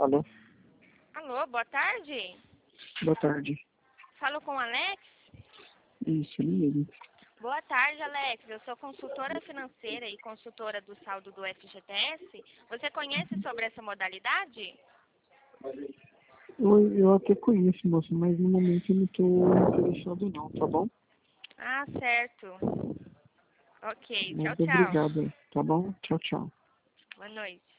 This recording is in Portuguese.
Alô? Alô, boa tarde. Boa tarde. Falo com o Alex? Isso, ele mesmo. Boa tarde, Alex. Eu sou consultora financeira e consultora do saldo do FGTS. Você conhece sobre essa modalidade? Eu até conheço, moça, mas no momento eu não estou interessado não, tá bom? Ah, certo. Ok, tchau, Mas tchau. obrigado, tá bom? Tchau, tchau. Boa noite.